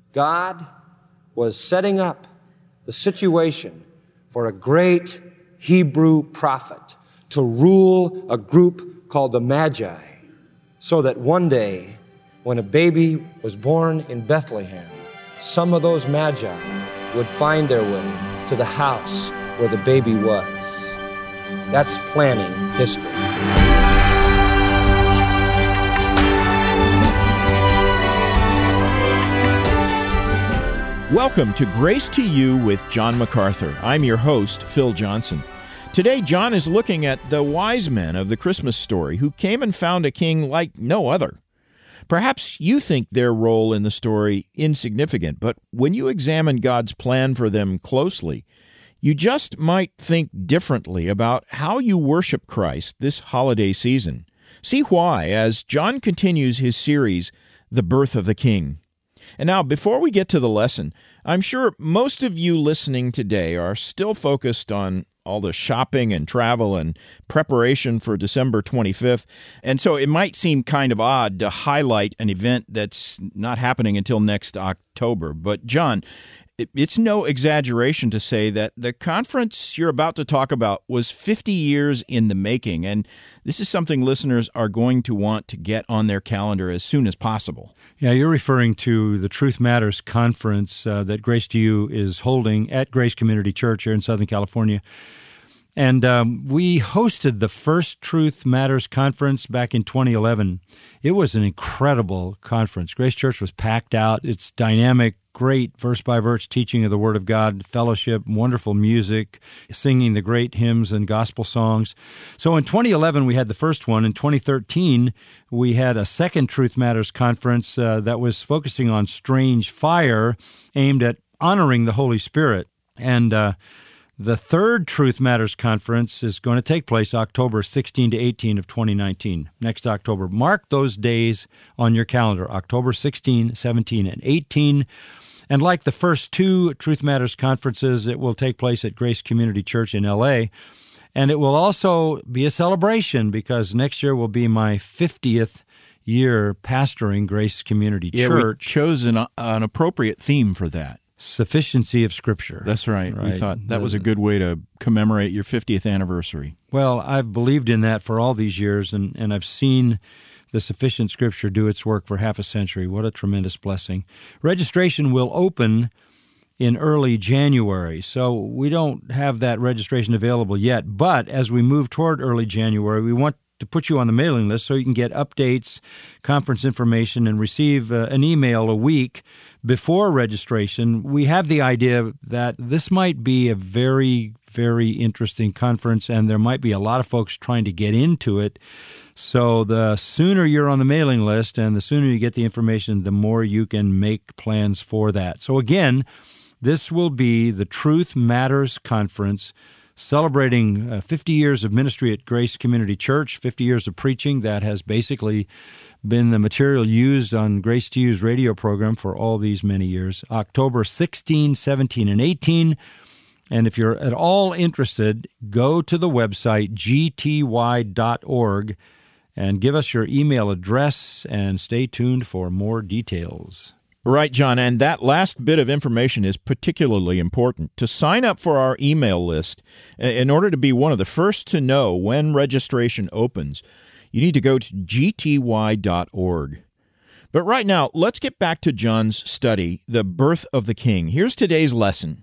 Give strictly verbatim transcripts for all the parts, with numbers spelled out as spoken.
God was setting up the situation for a great Hebrew prophet to rule a group called the Magi, so that one day, when a baby was born in Bethlehem, some of those Magi would find their way to the house where the baby was. That's planning history. Welcome to Grace to You with John MacArthur. I'm your host, Phil Johnson. Today, John is looking at the wise men of the Christmas story who came and found a king like no other. Perhaps you think their role in the story insignificant, but when you examine God's plan for them closely, you just might think differently about how you worship Christ this holiday season. See why as John continues his series, The Birth of the King. And now, before we get to the lesson, I'm sure most of you listening today are still focused on all the shopping and travel and preparation for December twenty-fifth. And so it might seem kind of odd to highlight an event that's not happening until next October. But John, it's no exaggeration to say that the conference you're about to talk about was fifty years in the making. And this is something listeners are going to want to get on their calendar as soon as possible. Yeah, you're referring to the Truth Matters conference uh, that Grace to You is holding at Grace Community Church here in Southern California. And um, we hosted the first Truth Matters conference back in twenty eleven. It was an incredible conference. Grace Church was packed out. It's dynamic, great verse-by-verse teaching of the Word of God, fellowship, wonderful music, singing the great hymns and gospel songs. So in twenty eleven, we had the first one. In twenty thirteen, we had a second Truth Matters conference uh, that was focusing on strange fire, aimed at honoring the Holy Spirit. And uh, the third Truth Matters conference is going to take place October sixteenth to eighteenth of twenty nineteen, next October. Mark those days on your calendar, October sixteenth, seventeenth, and eighteenth. And like the first two Truth Matters conferences, it will take place at Grace Community Church in L A. And it will also be a celebration because next year will be my fiftieth year pastoring Grace Community yeah, Church. We chose an, an appropriate theme for that. Sufficiency of Scripture. That's right. right. We thought that was a good way to commemorate your fiftieth anniversary. Well, I've believed in that for all these years, and, and I've seen the sufficient Scripture do its work for half a century. What a tremendous blessing. Registration will open in early January, so we don't have that registration available yet. But as we move toward early January, we want to put you on the mailing list so you can get updates, conference information, and receive uh, an email a week before registration. We have the idea that this might be a very, very interesting conference, and there might be a lot of folks trying to get into it. So the sooner you're on the mailing list and the sooner you get the information, the more you can make plans for that. So again, this will be the Truth Matters Conference, celebrating uh, fifty years of ministry at Grace Community Church, fifty years of preaching that has basically been the material used on Grace to You's radio program for all these many years. October sixteenth, seventeenth, and eighteenth. And if you're at all interested, go to the website g t y dot org and give us your email address and stay tuned for more details. Right, John, and that last bit of information is particularly important. To sign up for our email list, in order to be one of the first to know when registration opens, you need to go to g t y dot org. But right now, let's get back to John's study, The Birth of the King. Here's today's lesson.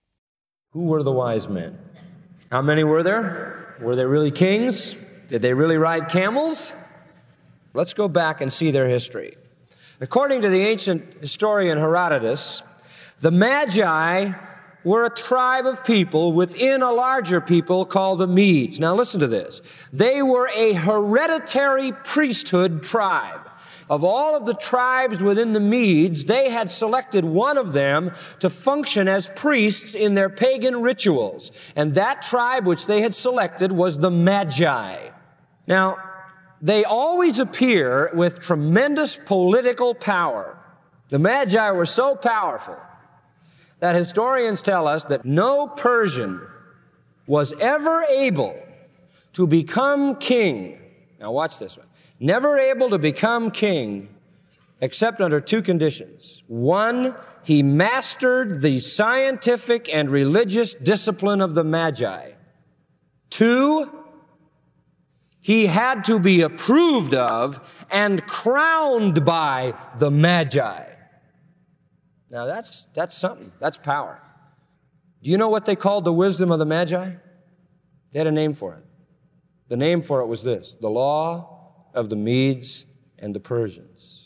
Who were the wise men? How many were there? Were they really kings? Did they really ride camels? Let's go back and see their history. According to the ancient historian Herodotus, the Magi were a tribe of people within a larger people called the Medes. Now listen to this. They were a hereditary priesthood tribe. Of all of the tribes within the Medes, they had selected one of them to function as priests in their pagan rituals. And that tribe which they had selected was the Magi. Now, they always appear with tremendous political power. The Magi were so powerful that historians tell us that no Persian was ever able to become king. Now watch this one. Never able to become king except under two conditions. One, he mastered the scientific and religious discipline of the Magi. Two, he had to be approved of and crowned by the Magi. Now that's, that's something. That's power. Do you know what they called the wisdom of the Magi? They had a name for it. The name for it was this: the law of the Medes and the Persians.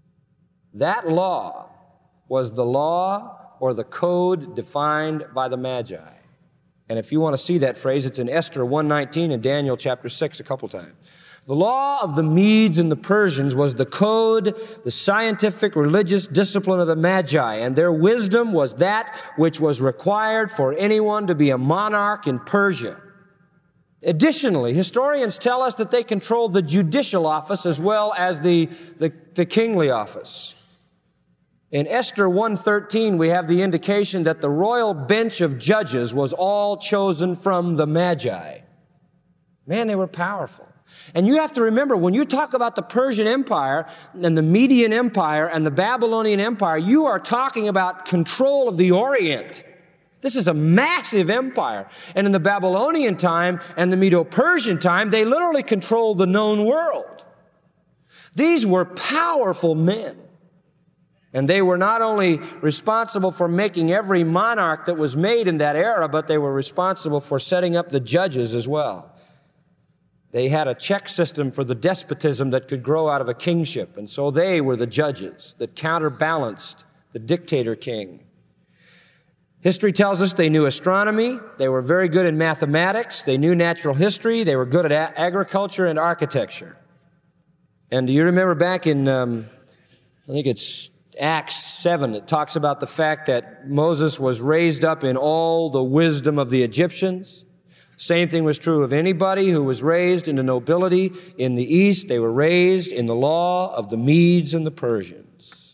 That law was the law or the code defined by the Magi. And if you want to see that phrase, it's in Esther one nineteen and Daniel chapter six a couple times. The law of the Medes and the Persians was the code, the scientific, religious discipline of the Magi, and their wisdom was that which was required for anyone to be a monarch in Persia. Additionally, historians tell us that they controlled the judicial office as well as the, the, the kingly office. In Esther one thirteen, we have the indication that the royal bench of judges was all chosen from the Magi. Man, they were powerful. And you have to remember, when you talk about the Persian Empire and the Median Empire and the Babylonian Empire, you are talking about control of the Orient. This is a massive empire. And in the Babylonian time and the Medo-Persian time, they literally controlled the known world. These were powerful men. And they were not only responsible for making every monarch that was made in that era, but they were responsible for setting up the judges as well. They had a check system for the despotism that could grow out of a kingship, and so they were the judges that counterbalanced the dictator king. History tells us they knew astronomy, they were very good in mathematics, they knew natural history, they were good at a- agriculture and architecture. And do you remember back in, um, I think it's Acts seven, it talks about the fact that Moses was raised up in all the wisdom of the Egyptians. Same thing was true of anybody who was raised into nobility in the East. They were raised in the law of the Medes and the Persians.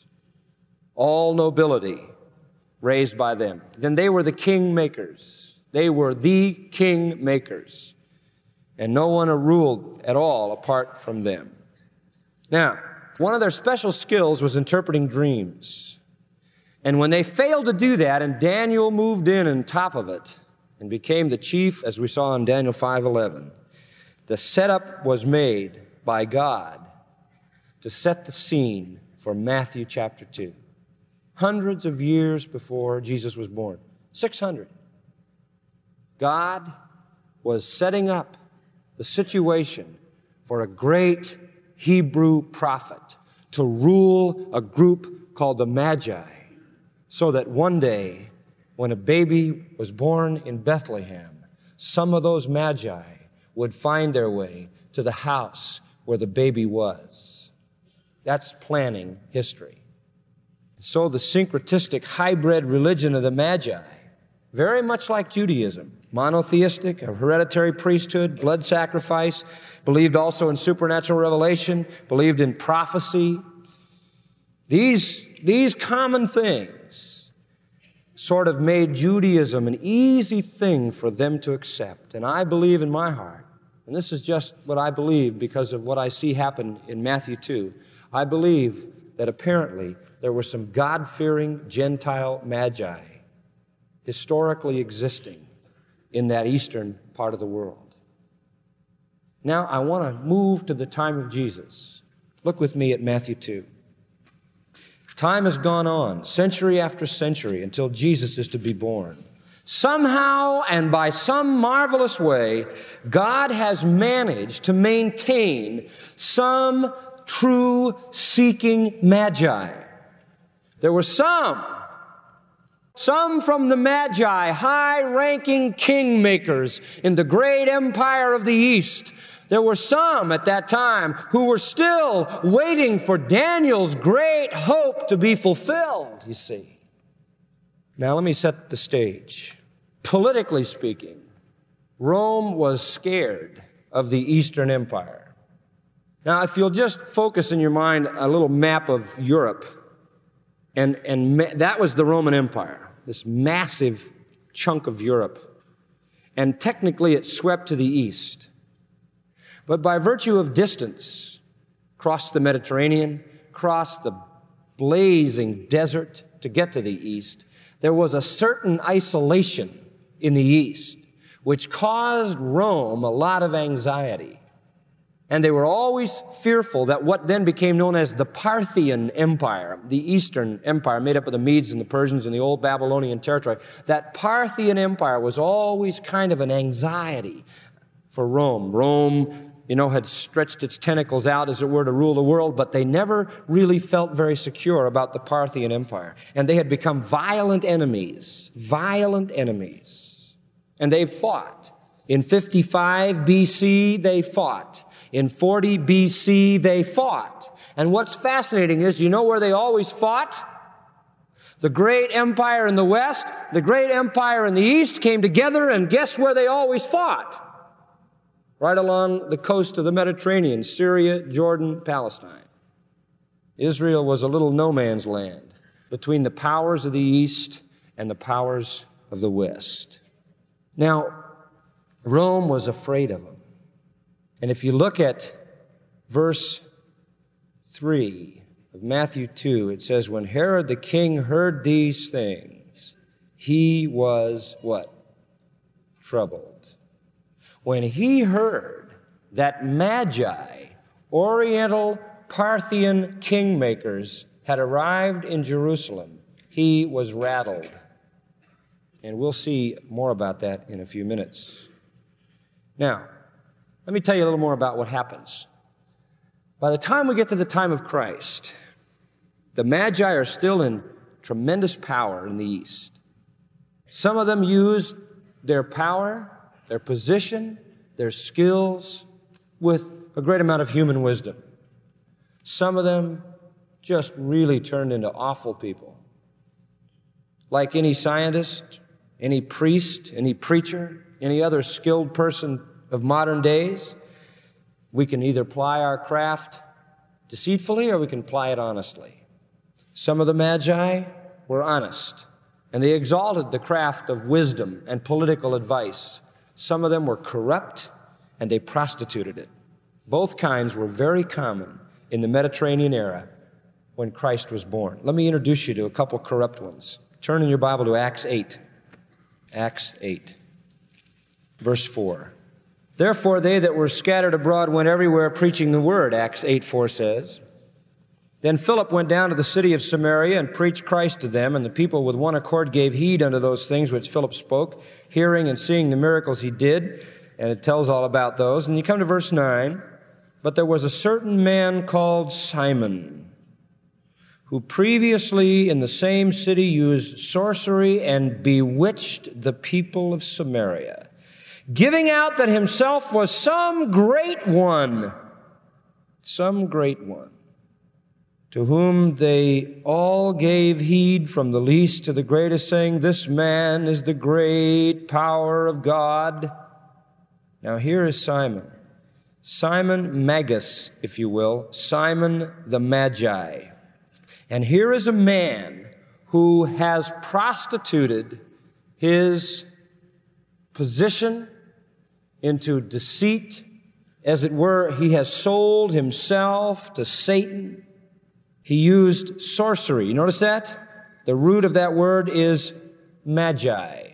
All nobility raised by them. Then they were the king makers. They were the king makers. And no one ruled at all apart from them. Now, one of their special skills was interpreting dreams. And when they failed to do that, and Daniel moved in on top of it, and became the chief, as we saw in Daniel five eleven. The setup was made by God to set the scene for Matthew chapter two. Hundreds of years before Jesus was born. six hundred. God was setting up the situation for a great Hebrew prophet to rule a group called the Magi, so that one day, when a baby was born in Bethlehem, some of those Magi would find their way to the house where the baby was. That's planning history. So the syncretistic hybrid religion of the Magi, very much like Judaism, monotheistic, a hereditary priesthood, blood sacrifice, believed also in supernatural revelation, believed in prophecy. These, these common things sort of made Judaism an easy thing for them to accept. And I believe in my heart, and this is just what I believe because of what I see happen in Matthew two, I believe that apparently there were some God-fearing Gentile Magi historically existing in that eastern part of the world. Now, I want to move to the time of Jesus. Look with me at Matthew two. Time has gone on, century after century, until Jesus is to be born. Somehow and by some marvelous way, God has managed to maintain some true seeking Magi. There were some, some from the Magi, high-ranking kingmakers in the great empire of the East. There were some at that time who were still waiting for Daniel's great hope to be fulfilled, you see. Now let me set the stage. Politically speaking, Rome was scared of the Eastern Empire. Now, if you'll just focus in your mind a little map of Europe, and, and ma- that was the Roman Empire, this massive chunk of Europe. And technically it swept to the east. But by virtue of distance, crossed the Mediterranean, crossed the blazing desert to get to the east, there was a certain isolation in the east, which caused Rome a lot of anxiety. And they were always fearful that what then became known as the Parthian Empire, the Eastern Empire made up of the Medes and the Persians and the old Babylonian territory, that Parthian Empire was always kind of an anxiety for Rome. Rome, you know, had stretched its tentacles out, as it were, to rule the world, but they never really felt very secure about the Parthian Empire. And they had become violent enemies, violent enemies. And they fought. In fifty-five B C, they fought. In forty B C, they fought. And what's fascinating is, you know where they always fought? The great empire in the west, the great empire in the east came together, and guess where they always fought? Right along the coast of the Mediterranean, Syria, Jordan, Palestine. Israel was a little no man's land between the powers of the east and the powers of the west. Now, Rome was afraid of them. And if you look at verse three of Matthew two, it says, when Herod the king heard these things, he was what? Troubled. When he heard that Magi, Oriental Parthian kingmakers, had arrived in Jerusalem, he was rattled. And we'll see more about that in a few minutes. Now, let me tell you a little more about what happens. By the time we get to the time of Christ, the Magi are still in tremendous power in the East. Some of them use their power, their position, their skills with a great amount of human wisdom. Some of them just really turned into awful people. Like any scientist, any priest, any preacher, any other skilled person of modern days, we can either ply our craft deceitfully or we can ply it honestly. Some of the Magi were honest, and they exalted the craft of wisdom and political advice. Some of them were corrupt, and they prostituted it. Both kinds were very common in the Mediterranean era when Christ was born. Let me introduce you to a couple corrupt ones. Turn in your Bible to Acts eight. Acts eight, verse four. Therefore, they that were scattered abroad went everywhere preaching the word, Acts eight four says. Then Philip went down to the city of Samaria and preached Christ to them, and the people with one accord gave heed unto those things which Philip spoke, hearing and seeing the miracles he did, and it tells all about those. And you come to verse nine, but there was a certain man called Simon, who previously in the same city used sorcery and bewitched the people of Samaria, giving out that himself was some great one, some great one, to whom they all gave heed from the least to the greatest, saying, this man is the great power of God. Now here is Simon, Simon Magus, if you will, Simon the Magi. And here is a man who has prostituted his position into deceit. As it were, he has sold himself to Satan. He used sorcery. You notice that? The root of that word is magi.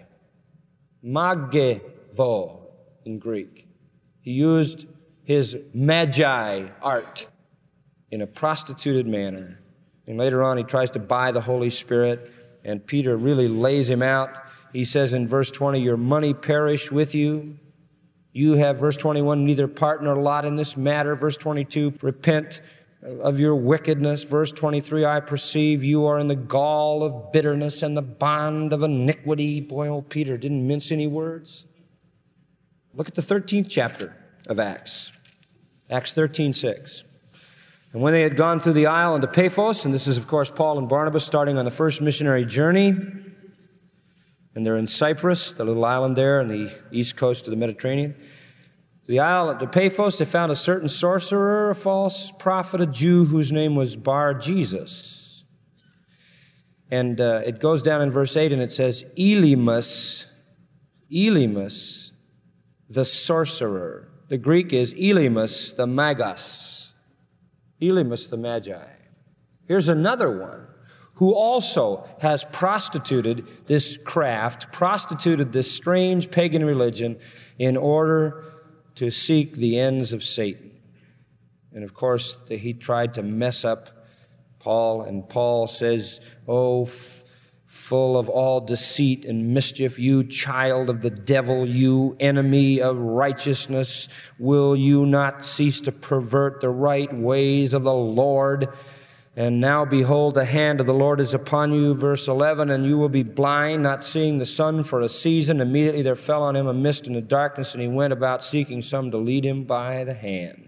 Magevo in Greek. He used his magi art in a prostituted manner. And later on, he tries to buy the Holy Spirit, and Peter really lays him out. He says in verse twenty, your money perish with you. You have, verse twenty-one, neither part nor lot in this matter. Verse twenty-two, repent of your wickedness. Verse twenty-three, I perceive you are in the gall of bitterness and the bond of iniquity. Boy, old Peter didn't mince any words. Look at the thirteenth chapter of Acts. Acts thirteen six. And when they had gone through the isle unto Paphos, and this is, of course, Paul and Barnabas starting on the first missionary journey, and they're in Cyprus, the little island there on the east coast of the Mediterranean. The isle at Paphos, they found a certain sorcerer, a false prophet, a Jew, whose name was Bar-Jesus. And uh, it goes down in verse eight, and it says, Elymas, Elymas, the sorcerer. The Greek is Elymas, the Magus. Elymas, the Magi. Here's another one who also has prostituted this craft, prostituted this strange pagan religion in order to seek the ends of Satan. And of course, he tried to mess up Paul, and Paul says, oh, f- full of all deceit and mischief, you child of the devil, you enemy of righteousness, will you not cease to pervert the right ways of the Lord? And now behold, the hand of the Lord is upon you, verse eleven, and you will be blind, not seeing the sun for a season. Immediately there fell on him a mist and a darkness, and he went about seeking some to lead him by the hand.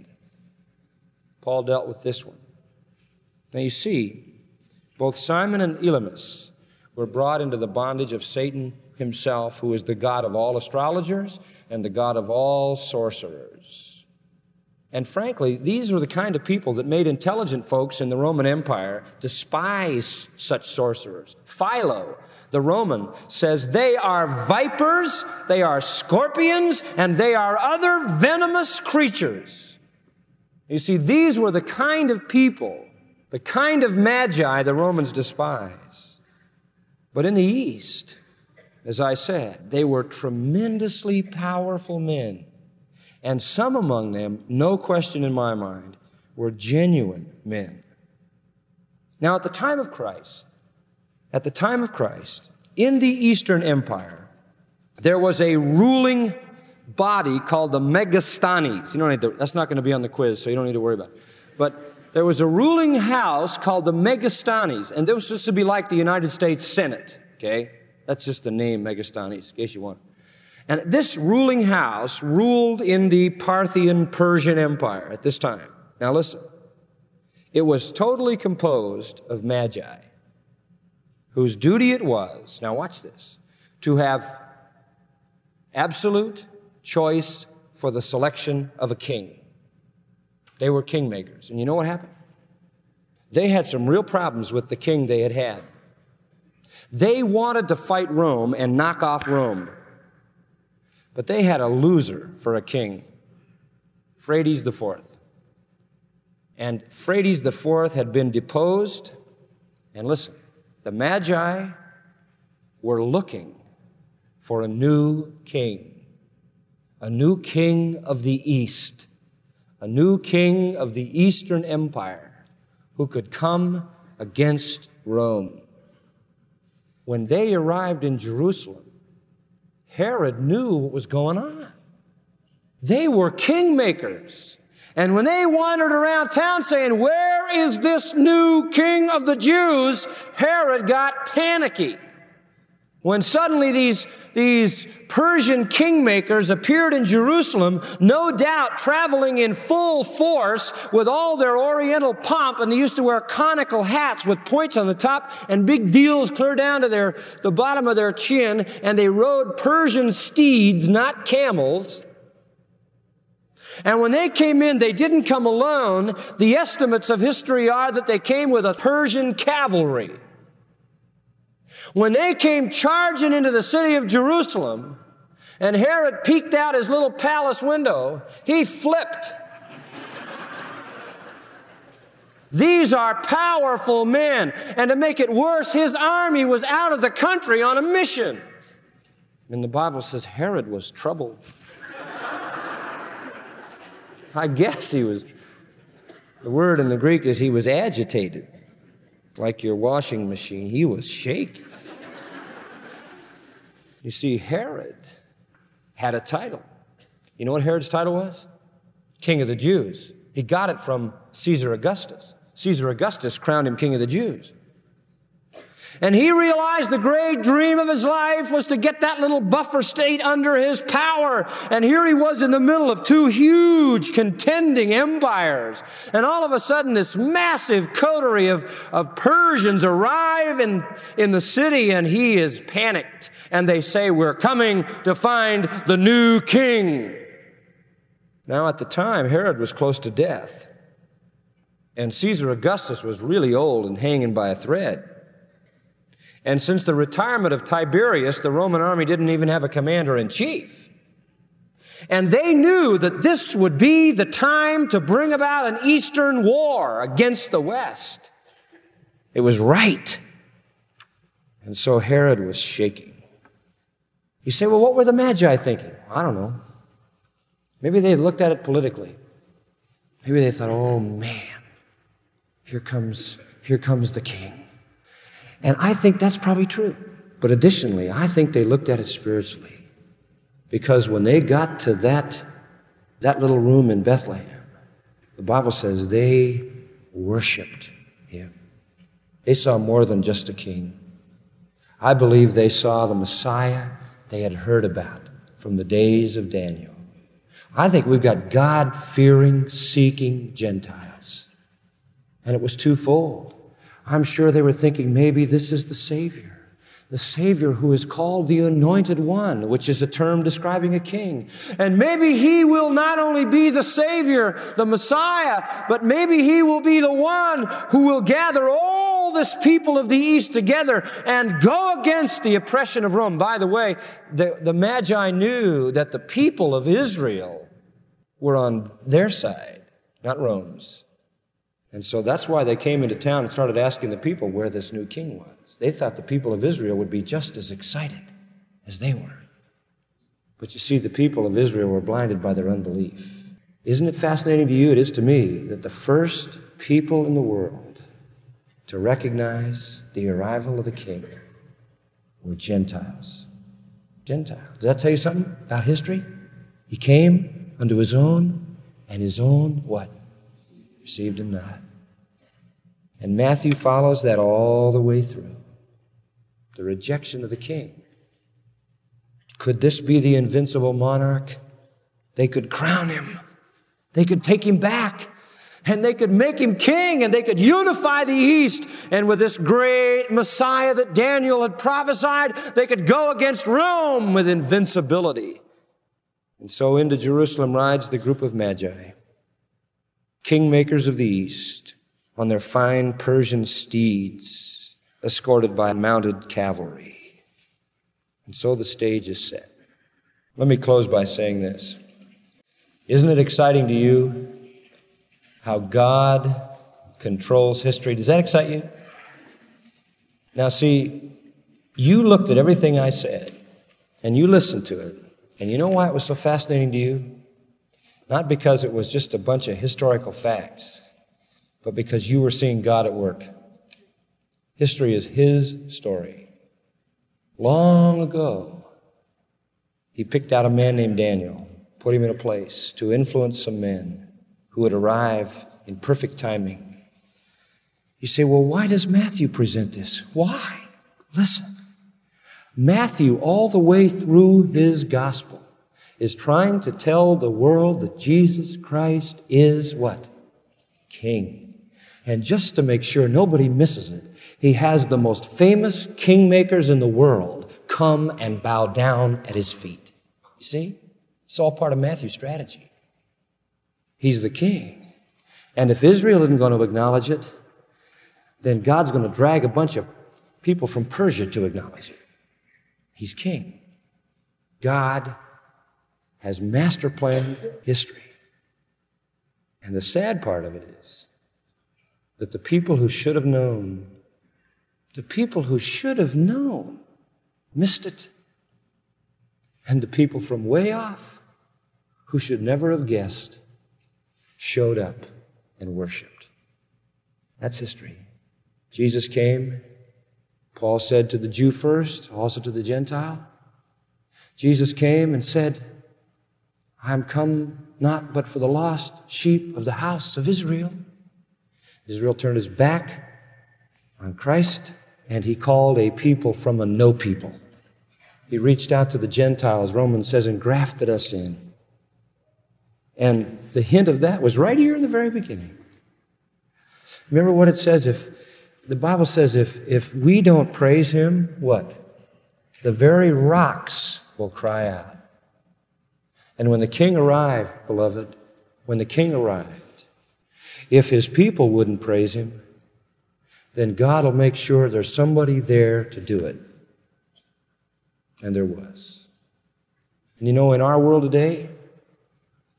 Paul dealt with this one. Now you see, both Simon and Elymas were brought into the bondage of Satan himself, who is the god of all astrologers and the god of all sorcerers. And frankly, these were the kind of people that made intelligent folks in the Roman Empire despise such sorcerers. Philo, the Roman, says they are vipers, they are scorpions, and they are other venomous creatures. You see, these were the kind of people, the kind of magi the Romans despised. But in the East, as I said, they were tremendously powerful men. And some among them, no question in my mind, were genuine men. Now, at the time of Christ, at the time of Christ, in the Eastern Empire, there was a ruling body called the Megastanes. You don't need to, that's not going to be on the quiz, so you don't need to worry about it. But there was a ruling house called the Megastanes, and this was supposed to be like the United States Senate, okay? That's just the name, Megastanes, in case you want. And this ruling house ruled in the Parthian Persian Empire at this time. Now listen, it was totally composed of magi, whose duty it was, now watch this, to have absolute choice for the selection of a king. They were kingmakers. And you know what happened? They had some real problems with the king they had had. They wanted to fight Rome and knock off Rome. But they had a loser for a king, Phraates the Fourth. And Phraates the Fourth had been deposed. And listen, the Magi were looking for a new king. A new king of the East, a new king of the Eastern Empire who could come against Rome. When they arrived in Jerusalem, Herod knew what was going on. They were kingmakers. And when they wandered around town saying, where is this new king of the Jews? Herod got panicky. When suddenly these, these Persian kingmakers appeared in Jerusalem, no doubt traveling in full force with all their oriental pomp, and they used to wear conical hats with points on the top and big deals clear down to their, the bottom of their chin, and they rode Persian steeds, not camels. And when they came in, they didn't come alone. The estimates of history are that they came with a Persian cavalry. When they came charging into the city of Jerusalem, and Herod peeked out his little palace window, he flipped. These are powerful men. And to make it worse, his army was out of the country on a mission. And the Bible says Herod was troubled. I guess he was, the word in the Greek is he was agitated, like your washing machine. He was shaking. You see, Herod had a title. You know what Herod's title was? King of the Jews. He got it from Caesar Augustus. Caesar Augustus crowned him King of the Jews. And he realized the great dream of his life was to get that little buffer state under his power. And here he was in the middle of two huge contending empires. And all of a sudden, this massive coterie of, of Persians arrive in, in the city, and he is panicked. And they say, we're coming to find the new king. Now, at the time, Herod was close to death. And Caesar Augustus was really old and hanging by a thread. And since the retirement of Tiberius, the Roman army didn't even have a commander-in-chief. And they knew that this would be the time to bring about an Eastern war against the West. It was right. And so Herod was shaking. You say, well, what were the Magi thinking? I don't know. Maybe they looked at it politically. Maybe they thought, oh man, here comes, here comes the king. And I think that's probably true. But additionally, I think they looked at it spiritually. Because when they got to that, that little room in Bethlehem, the Bible says they worshiped him. They saw more than just a king. I believe they saw the Messiah they had heard about from the days of Daniel. I think we've got God-fearing, seeking Gentiles. And it was twofold. I'm sure they were thinking maybe this is the Savior. The Savior who is called the Anointed One, which is a term describing a king. And maybe he will not only be the Savior, the Messiah, but maybe he will be the one who will gather all this people of the East together and go against the oppression of Rome. By the way, the, the Magi knew that the people of Israel were on their side, not Rome's. And so that's why they came into town and started asking the people where this new king was. They thought the people of Israel would be just as excited as they were. But you see, the people of Israel were blinded by their unbelief. Isn't it fascinating to you? It is to me that the first people in the world to recognize the arrival of the king were Gentiles. Gentiles. Does that tell you something about history? He came unto his own, and his own, what? Received him not. And Matthew follows that all the way through. The rejection of the king. Could this be the invincible monarch? They could crown him. They could take him back. And they could make him king. And they could unify the East. And with this great Messiah that Daniel had prophesied, they could go against Rome with invincibility. And so into Jerusalem rides the group of Magi, kingmakers of the East, on their fine Persian steeds, escorted by mounted cavalry. And so the stage is set. Let me close by saying this. Isn't it exciting to you how God controls history? Does that excite you? Now see, you looked at everything I said, and you listened to it, and you know why it was so fascinating to you? Not because it was just a bunch of historical facts, but because you were seeing God at work. History is his story. Long ago, he picked out a man named Daniel, put him in a place to influence some men who would arrive in perfect timing. You say, well, why does Matthew present this? Why? Listen, Matthew, all the way through his gospel, is trying to tell the world that Jesus Christ is what? King. And just to make sure nobody misses it, he has the most famous kingmakers in the world come and bow down at his feet. You see? It's all part of Matthew's strategy. He's the king. And if Israel isn't going to acknowledge it, then God's going to drag a bunch of people from Persia to acknowledge it. He's king. God has master planned history. And the sad part of it is that the people who should have known, the people who should have known, missed it. And the people from way off, who should never have guessed, showed up and worshiped. That's history. Jesus came. Paul said to the Jew first, also to the Gentile. Jesus came and said, I am come not but for the lost sheep of the house of Israel. Israel turned his back on Christ, and he called a people from a no people. He reached out to the Gentiles, Romans says, and grafted us in. And the hint of that was right here in the very beginning. Remember what it says? If the Bible says if, if we don't praise him, what? The very rocks will cry out. And when the king arrived, beloved, when the king arrived, if his people wouldn't praise him, then God will make sure there's somebody there to do it. And there was. And you know, in our world today,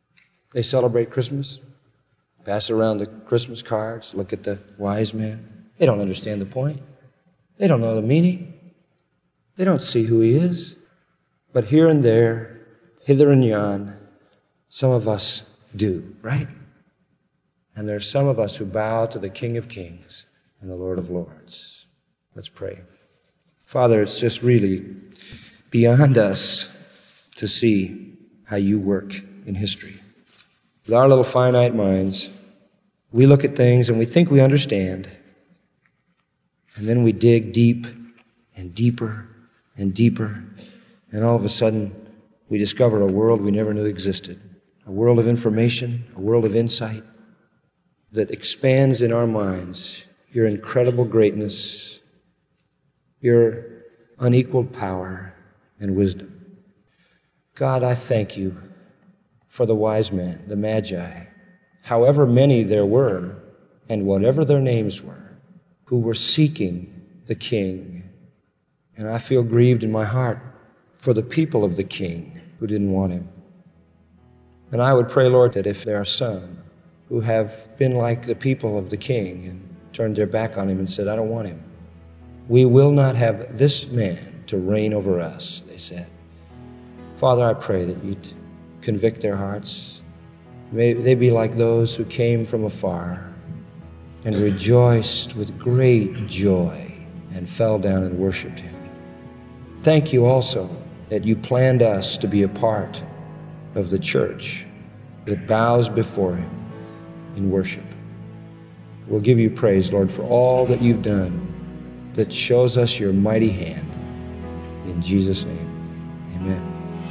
they celebrate Christmas, pass around the Christmas cards, look at the wise men. They don't understand the point. They don't know the meaning. They don't see who he is. But here and there, hither and yon, some of us do, right? And there are some of us who bow to the King of Kings and the Lord of Lords. Let's pray. Father, it's just really beyond us to see how you work in history. With our little finite minds, we look at things and we think we understand, and then we dig deep and deeper and deeper, and all of a sudden we discover a world we never knew existed, a world of information, a world of insight that expands in our minds your incredible greatness, your unequaled power and wisdom. God, I thank you for the wise men, the Magi, however many there were, and whatever their names were, who were seeking the King. And I feel grieved in my heart for the people of the King who didn't want him. And I would pray, Lord, that if there are some who have been like the people of the King and turned their back on him and said, I don't want him, we will not have this man to reign over us, they said. Father, I pray that you'd convict their hearts. May they be like those who came from afar and rejoiced with great joy and fell down and worshiped him. Thank you also that you planned us to be a part of the church that bows before him in worship. We'll give you praise, Lord, for all that you've done that shows us your mighty hand. In Jesus' name, amen.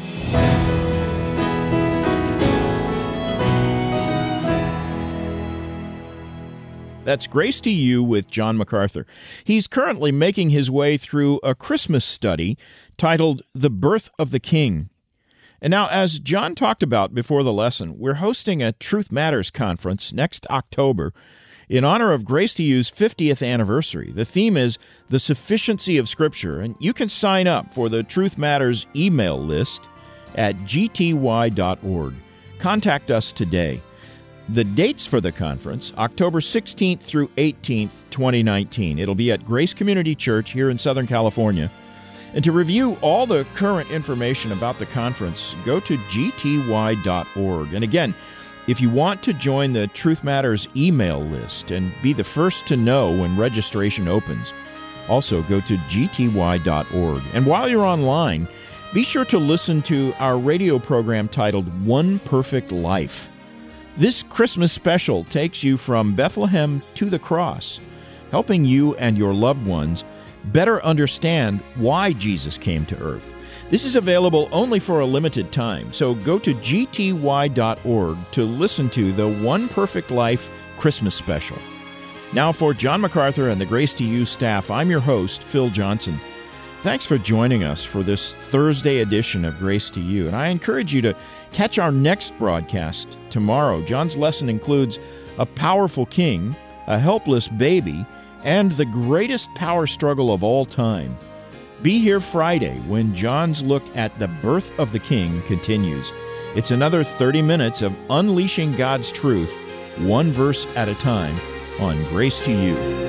That's Grace to You with John MacArthur. He's currently making his way through a Christmas study titled The Birth of the King. And now, as John talked about before the lesson, we're hosting a Truth Matters conference next October in honor of Grace to You's fiftieth anniversary. The theme is The Sufficiency of Scripture, and you can sign up for the Truth Matters email list at g t y dot org. Contact us today. The dates for the conference, October sixteenth through eighteenth, twenty nineteen. It'll be at Grace Community Church here in Southern California. And to review all the current information about the conference, go to g t y dot org. And again, if you want to join the Truth Matters email list and be the first to know when registration opens, also go to g t y dot org. And while you're online, be sure to listen to our radio program titled One Perfect Life. This Christmas special takes you from Bethlehem to the cross, helping you and your loved ones better understand why Jesus came to earth. This is available only for a limited time, so go to g t y dot org to listen to the One Perfect Life Christmas special. Now for John MacArthur and the Grace to You staff, I'm your host, Phil Johnson. Thanks for joining us for this Thursday edition of Grace to You, and I encourage you to catch our next broadcast tomorrow. John's lesson includes a powerful king, a helpless baby, and the greatest power struggle of all time. Be here Friday when John's look at the birth of the King continues. It's another thirty minutes of unleashing God's truth, one verse at a time, on Grace to You.